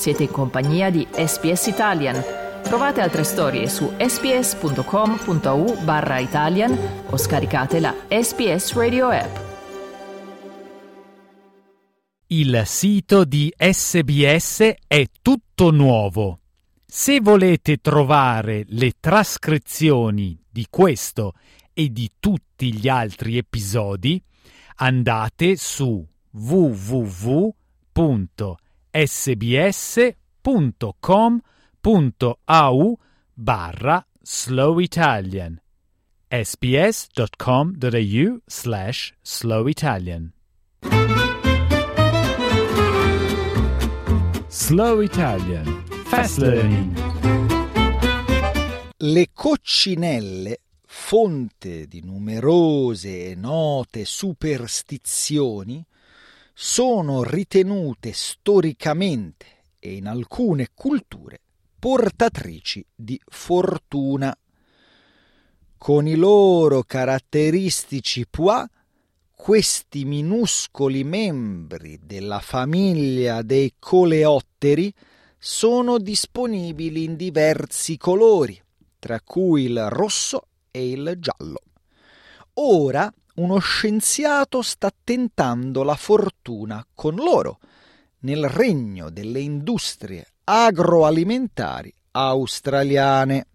Siete in compagnia di SBS Italian. Trovate altre storie su sbs.com.au/Italian o scaricate la SBS Radio app. Il sito di SBS è tutto nuovo. Se volete trovare le trascrizioni di questo e di tutti gli altri episodi, andate su www.sbs.com.au/slowitalian sbs.com.au/slowitalian. Slow Italian. Fast Learning. Le coccinelle, fonte di numerose e note superstizioni, sono ritenute storicamente e in alcune culture portatrici di fortuna. Con i loro caratteristici pois, questi minuscoli membri della famiglia dei coleotteri sono disponibili in diversi colori, tra cui il rosso e il giallo. Ora uno scienziato sta tentando la fortuna con loro nel regno delle industrie agroalimentari australiane.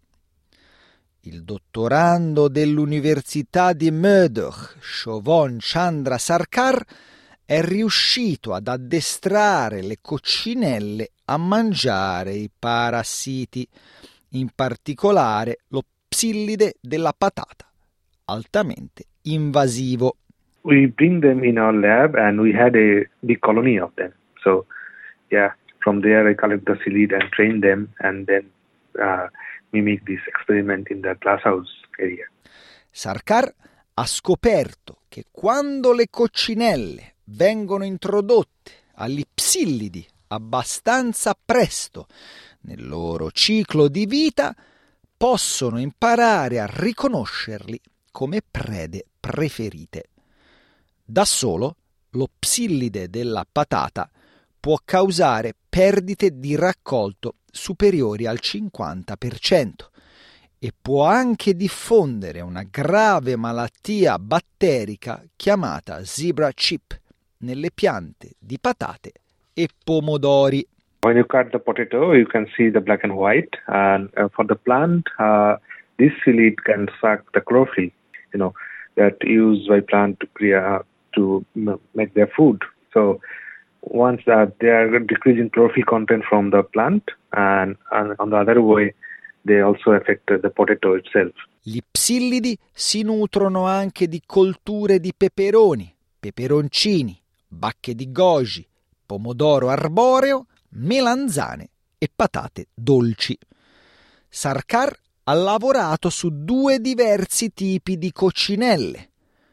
Il dottorando dell'Università di Murdoch, Shovan Chandra Sarkar, è riuscito ad addestrare le coccinelle a mangiare i parassiti, in particolare lo psillide della patata, altamente invasivo. We bring them in our lab and we had a big colony of them. So, from there I collect the psyllid and train them and then mimic this experiment in the glasshouse area. Sarkar ha scoperto che quando le coccinelle vengono introdotte agli psillidi abbastanza presto nel loro ciclo di vita, possono imparare a riconoscerli come prede preferite. Da solo, lo psillide della patata può causare perdite di raccolto superiori al 50% e può anche diffondere una grave malattia batterica chiamata zebra chip nelle piante di patate e pomodori. When you cut the potato, you can see the black and white, and for the plant, this psyllid can suck the chlorophyll, that used by plant to make their food. So once they are decreasing chlorophyll content from the plant, and on the other way, they also affect the potato itself. Gli psillidi si nutrono anche di colture di peperoni, peperoncini, bacche di goji, pomodoro arboreo, melanzane e patate dolci. Sarkar ha lavorato su 2 diversi tipi di coccinelle,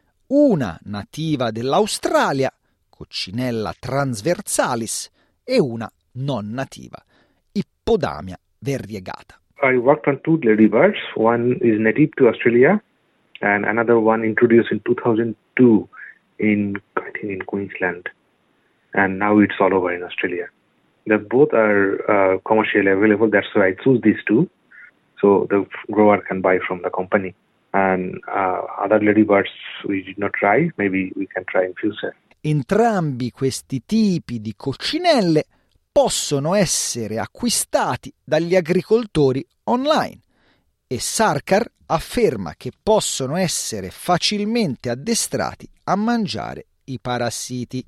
una nativa dell'Australia, coccinella transversalis, e una non nativa, Hippodamia variegata. I worked on 2 ladybirds. One is native to Australia and another one introduced in 2002 in Queensland. And now it's all over in Australia. They both are commercially available. That's why I choose these 2. So the grower can buy from the company. And other ladybirds we did not try. Maybe we can try in future. Entrambi questi tipi di coccinelle possono essere acquistati dagli agricoltori online e Sarkar afferma che possono essere facilmente addestrati a mangiare i parassiti.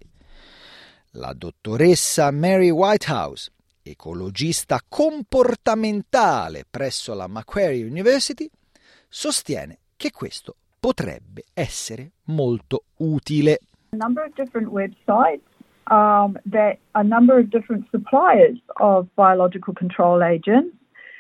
La dottoressa Mary Whitehouse, ecologista comportamentale presso la Macquarie University, sostiene che questo potrebbe essere molto utile. A number of different websites that a number of different suppliers of biological control agents,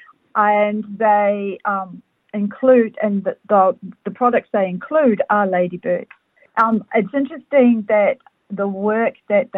and they include, and the products they include are ladybirds. It's interesting that the work that's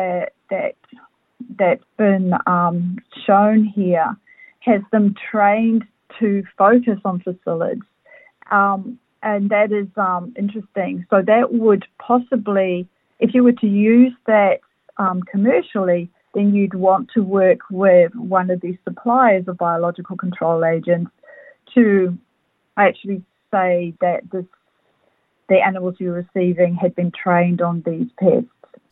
been shown here has them trained to focus on psyllids, and that is interesting. So that would possibly, if you were to use that commercially, then you'd want to work with one of the suppliers of biological control agents to actually say that the animals you're receiving had been trained on these pests.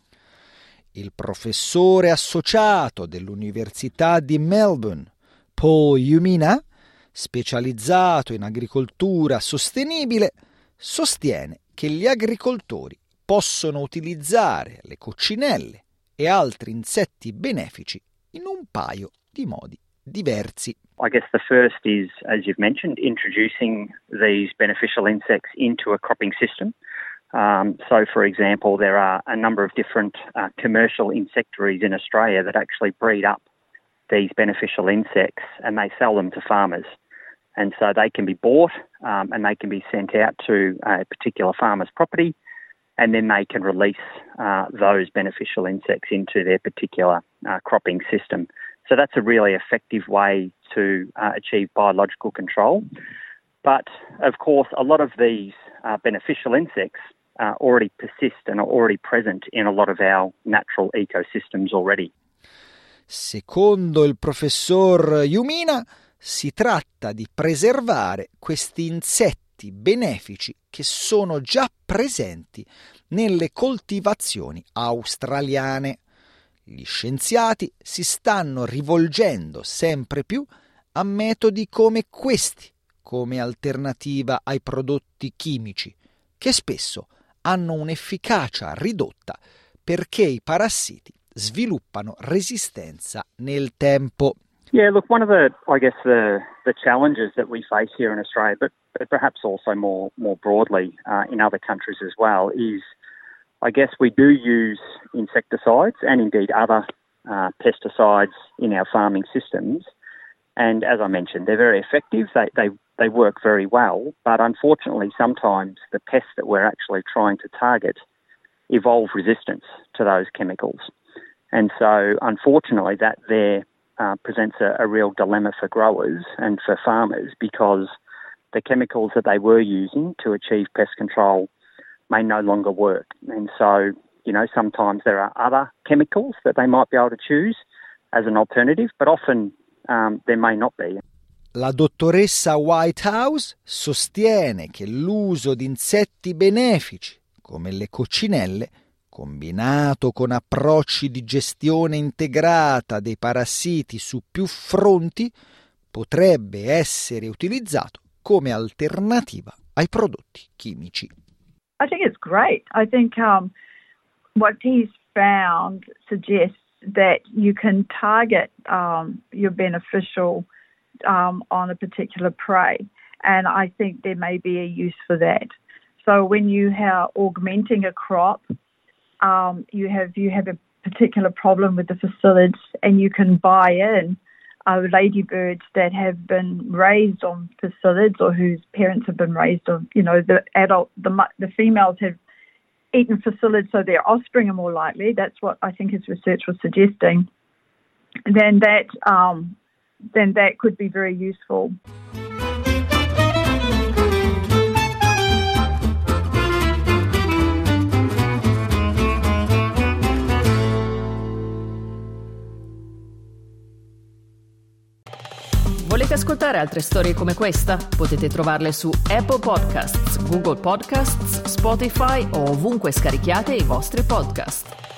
Il professore associato dell'Università di Melbourne, Paul Yumina, specializzato in agricoltura sostenibile, sostiene che gli agricoltori possono utilizzare le coccinelle e altri insetti benefici in un paio di modi diversi. I guess the first is, as you've mentioned, introducing these beneficial insects into a cropping system. So, for example, there are a number of different commercial insectaries in Australia that actually breed up these beneficial insects and they sell them to farmers. And so they can be bought and they can be sent out to a particular farmer's property, and then they can release those beneficial insects into their particular cropping system. So that's a really effective way to achieve biological control. But, of course, a lot of these beneficial insects already persist and are already present in a lot of our natural ecosystems already. Secondo il professor Yumina, si tratta di preservare questi insetti benefici che sono già presenti nelle coltivazioni australiane. Gli scienziati si stanno rivolgendo sempre più a metodi come questi, come alternativa ai prodotti chimici, che spesso hanno un'efficacia ridotta perché i parassiti sviluppano resistenza nel tempo. Yeah, look, one of the challenges that we face here in Australia, but perhaps also more broadly in other countries as well, is I guess we do use insecticides and indeed other pesticides in our farming systems. And as I mentioned, they're very effective. They work very well. But unfortunately, sometimes the pests that we're actually trying to target evolve resistance to those chemicals. And so, unfortunately, that there presents a real dilemma for growers and for farmers, because the chemicals that they were using to achieve pest control may no longer work. And so, sometimes there are other chemicals that they might be able to choose as an alternative, but often there may not be. La dottoressa Whitehouse sostiene che l'uso di insetti benefici, come le coccinelle, combinato con approcci di gestione integrata dei parassiti su più fronti, potrebbe essere utilizzato come alternativa ai prodotti chimici. I think it's great. I think what he's found suggests that you can target your beneficial on a particular prey, and I think there may be a use for that. So when you are augmenting a crop, you have a particular problem with the phacilids, and you can buy in ladybirds that have been raised on phacilids or whose parents have been raised on, the females have eaten phacilids, so their offspring are more likely. That's what I think his research was suggesting. Then that could be very useful. Volete ascoltare altre storie come questa? Potete trovarle su Apple Podcasts, Google Podcasts, Spotify o ovunque scarichiate i vostri podcast.